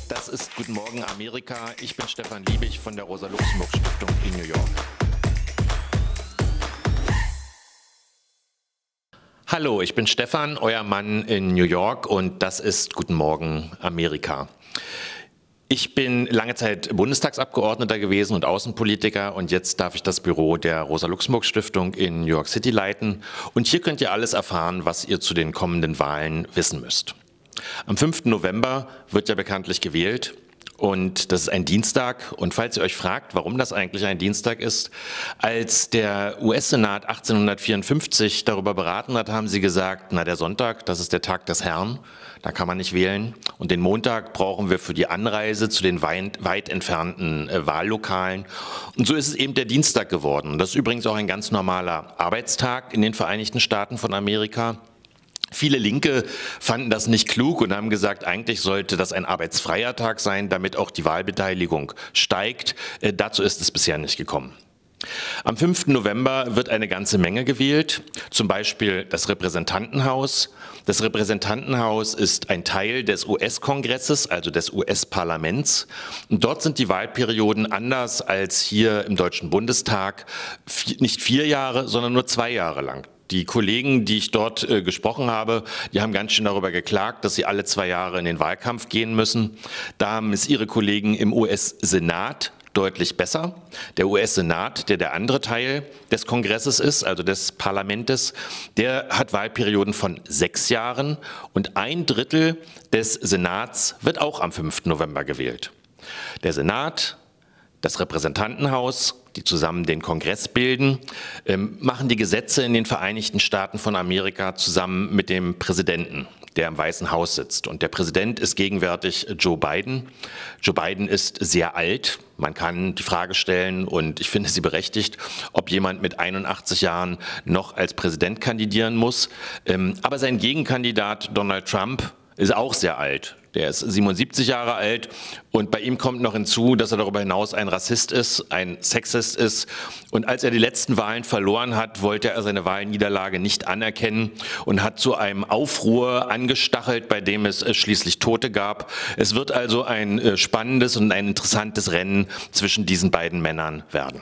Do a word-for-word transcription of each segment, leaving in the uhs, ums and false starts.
Das ist Guten Morgen Amerika. Ich bin Stefan Liebig von der Rosa-Luxemburg-Stiftung in New York. Hallo, ich bin Stefan, euer Mann in New York, und das ist Guten Morgen Amerika. Ich bin lange Zeit Bundestagsabgeordneter gewesen und Außenpolitiker, und jetzt darf ich das Büro der Rosa-Luxemburg-Stiftung in New York City leiten. Und hier könnt ihr alles erfahren, was ihr zu den kommenden Wahlen wissen müsst. Am fünften November wird ja bekanntlich gewählt, und das ist ein Dienstag. Und falls ihr euch fragt, warum das eigentlich ein Dienstag ist, als der U S-Senat achtzehnhundertvierundfünfzig darüber beraten hat, haben sie gesagt, na, der Sonntag, das ist der Tag des Herrn, da kann man nicht wählen, und den Montag brauchen wir für die Anreise zu den weit, weit entfernten äh, Wahllokalen. Und so ist es eben der Dienstag geworden. Und das ist übrigens auch ein ganz normaler Arbeitstag in den Vereinigten Staaten von Amerika. Viele Linke fanden das nicht klug und haben gesagt, eigentlich sollte das ein arbeitsfreier Tag sein, damit auch die Wahlbeteiligung steigt. Äh, dazu ist es bisher nicht gekommen. Am fünften November wird eine ganze Menge gewählt, zum Beispiel das Repräsentantenhaus. Das Repräsentantenhaus ist ein Teil des U S-Kongresses, also des U S-Parlaments. Und dort sind die Wahlperioden anders als hier im Deutschen Bundestag, nicht vier Jahre, sondern nur zwei Jahre lang. Die Kollegen, die ich dort äh, gesprochen habe, die haben ganz schön darüber geklagt, dass sie alle zwei Jahre in den Wahlkampf gehen müssen. Da haben es ihre Kollegen im U S-Senat deutlich besser. Der U S-Senat, der der andere Teil des Kongresses ist, also des Parlamentes, der hat Wahlperioden von sechs Jahren, und ein Drittel des Senats wird auch am fünften November gewählt. Der Senat, das Repräsentantenhaus, die zusammen den Kongress bilden, ähm, machen die Gesetze in den Vereinigten Staaten von Amerika zusammen mit dem Präsidenten, der im Weißen Haus sitzt. Und der Präsident ist gegenwärtig Joe Biden. Joe Biden ist sehr alt. Man kann die Frage stellen, und ich finde sie berechtigt, ob jemand mit einundachtzig Jahren noch als Präsident kandidieren muss. Ähm, aber sein Gegenkandidat Donald Trump ist auch sehr alt. Der ist siebenundsiebzig Jahre alt, und bei ihm kommt noch hinzu, dass er darüber hinaus ein Rassist ist, ein Sexist ist. Und als er die letzten Wahlen verloren hat, wollte er seine Wahlniederlage nicht anerkennen und hat zu einem Aufruhr angestachelt, bei dem es schließlich Tote gab. Es wird also ein spannendes und ein interessantes Rennen zwischen diesen beiden Männern werden.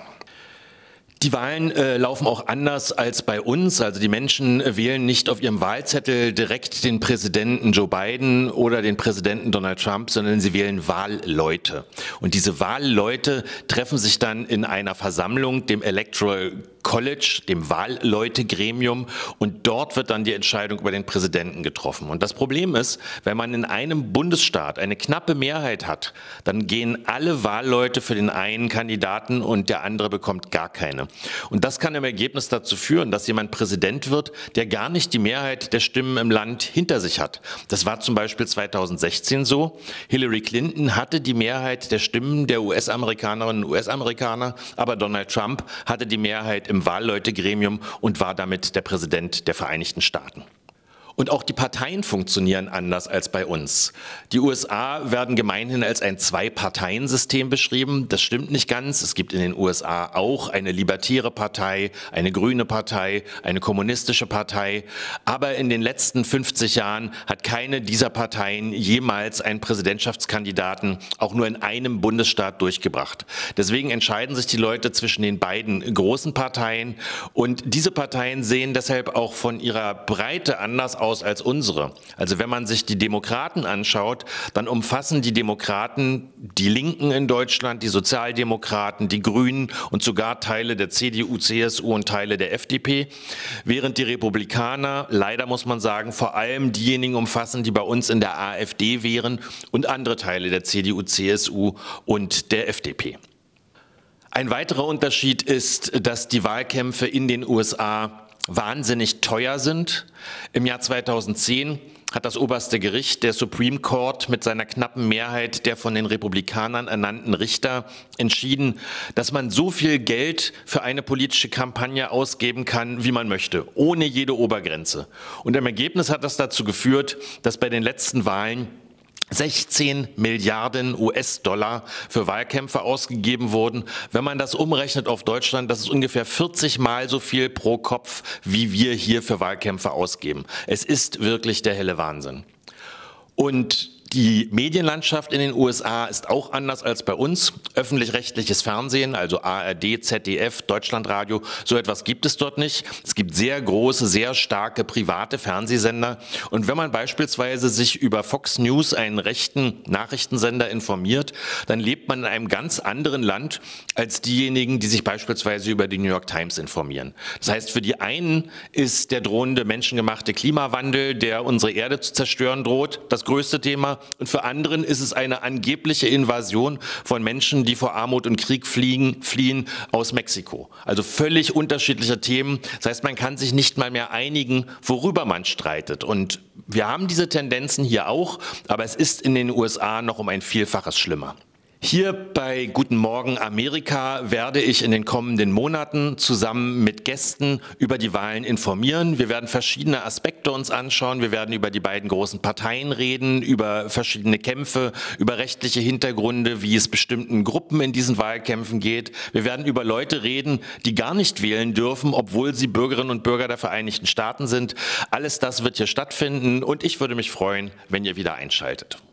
Die Wahlen äh, laufen auch anders als bei uns. Also die Menschen äh, wählen nicht auf ihrem Wahlzettel direkt den Präsidenten Joe Biden oder den Präsidenten Donald Trump, sondern sie wählen Wahlleute. Und diese Wahlleute treffen sich dann in einer Versammlung, dem Electoral College, dem Wahlleutegremium, und dort wird dann die Entscheidung über den Präsidenten getroffen. Und das Problem ist, wenn man in einem Bundesstaat eine knappe Mehrheit hat, dann gehen alle Wahlleute für den einen Kandidaten und der andere bekommt gar keine. Und das kann im Ergebnis dazu führen, dass jemand Präsident wird, der gar nicht die Mehrheit der Stimmen im Land hinter sich hat. Das war zum Beispiel zweitausendsechzehn so. Hillary Clinton hatte die Mehrheit der Stimmen der U S-Amerikanerinnen und U S-Amerikaner, aber Donald Trump hatte die Mehrheit im Wahlleutegremium und war damit der Präsident der Vereinigten Staaten. Und auch die Parteien funktionieren anders als bei uns. Die U S A werden gemeinhin als ein Zwei-Parteien-System beschrieben. Das stimmt nicht ganz. Es gibt in den U S A auch eine libertäre Partei, eine grüne Partei, eine kommunistische Partei. Aber in den letzten fünfzig Jahren hat keine dieser Parteien jemals einen Präsidentschaftskandidaten auch nur in einem Bundesstaat durchgebracht. Deswegen entscheiden sich die Leute zwischen den beiden großen Parteien. Und diese Parteien sehen deshalb auch von ihrer Breite anders aus als unsere. Also wenn man sich die Demokraten anschaut, dann umfassen die Demokraten die Linken in Deutschland, die Sozialdemokraten, die Grünen und sogar Teile der C D U, C S U und Teile der F D P, während die Republikaner, leider muss man sagen, vor allem diejenigen umfassen, die bei uns in der A f D wären, und andere Teile der C D U, C S U und der F D P. Ein weiterer Unterschied ist, dass die Wahlkämpfe in den U S A wahnsinnig teuer sind. Im Jahr zweitausendzehn hat das oberste Gericht, der Supreme Court, mit seiner knappen Mehrheit der von den Republikanern ernannten Richter entschieden, dass man so viel Geld für eine politische Kampagne ausgeben kann, wie man möchte, ohne jede Obergrenze. Und im Ergebnis hat das dazu geführt, dass bei den letzten Wahlen sechzehn Milliarden U S-Dollar für Wahlkämpfe ausgegeben wurden. Wenn man das umrechnet auf Deutschland, das ist ungefähr vierzig Mal so viel pro Kopf, wie wir hier für Wahlkämpfe ausgeben. Es ist wirklich der helle Wahnsinn. Und Die Medienlandschaft in den U S A ist auch anders als bei uns. Öffentlich-rechtliches Fernsehen, also A R D, Z D F, Deutschlandradio, so etwas gibt es dort nicht. Es gibt sehr große, sehr starke private Fernsehsender. Und wenn man beispielsweise sich über Fox News, einen rechten Nachrichtensender, informiert, dann lebt man in einem ganz anderen Land als diejenigen, die sich beispielsweise über die New York Times informieren. Das heißt, für die einen ist der drohende menschengemachte Klimawandel, der unsere Erde zu zerstören droht, das größte Thema. Und für anderen ist es eine angebliche Invasion von Menschen, die vor Armut und Krieg fliehen, fliehen aus Mexiko. Also völlig unterschiedliche Themen. Das heißt, man kann sich nicht mal mehr einigen, worüber man streitet. Und wir haben diese Tendenzen hier auch, aber es ist in den U S A noch um ein Vielfaches schlimmer. Hier bei Guten Morgen Amerika werde ich in den kommenden Monaten zusammen mit Gästen über die Wahlen informieren. Wir werden verschiedene Aspekte uns anschauen. Wir werden über die beiden großen Parteien reden, über verschiedene Kämpfe, über rechtliche Hintergründe, wie es bestimmten Gruppen in diesen Wahlkämpfen geht. Wir werden über Leute reden, die gar nicht wählen dürfen, obwohl sie Bürgerinnen und Bürger der Vereinigten Staaten sind. Alles das wird hier stattfinden und ich würde mich freuen, wenn ihr wieder einschaltet.